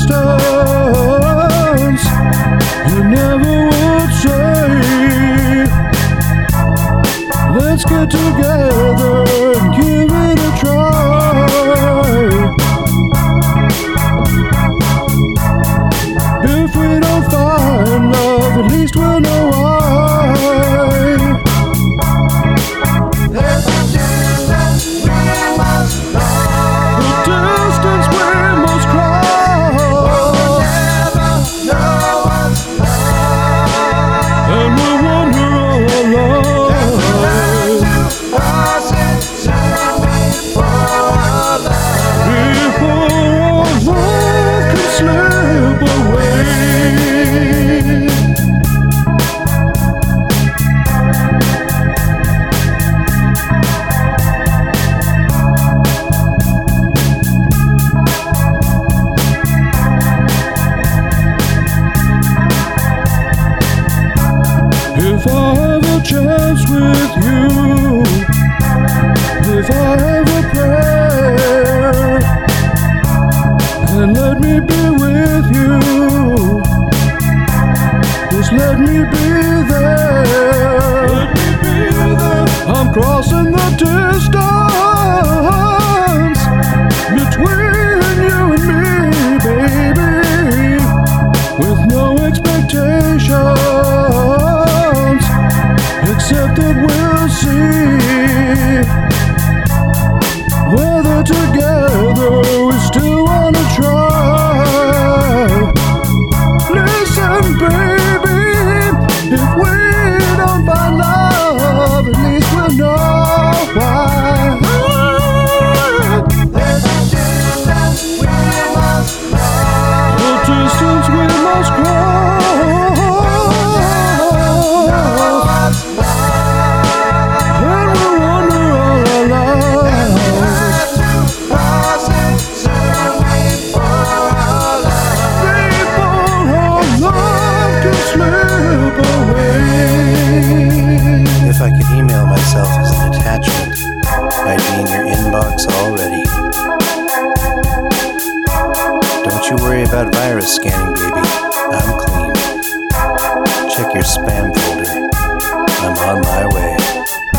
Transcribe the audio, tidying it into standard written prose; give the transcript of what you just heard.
distance, you never would say, let's get together and give it a try. If we don't find love, at least we'll know why. There's a distance we must cross. The distance we must cross. We'll never know what's love. And we'll wander all alone. Learn to cross it soon before our love. Before our love can slip away. If I have a chance with you, if I have a prayer, then let me be with you. Just let me be there. Let me be there. I'm crossing the distance between you and me, baby, with no expectations, except that we'll see whether together we still wanna try. Listen, baby, if we don't find love, at least we'll know why. There's a distance we must cross. The distance we must cross. What's love? And we'll wander all our lives. Learn to cross it soon before our love. Before our love can slip away. If I could email myself as an attachment, I'd be in your inbox already. Don't you worry about virus scanning, baby. I'm clean. Check your spam folder. I'm on my way.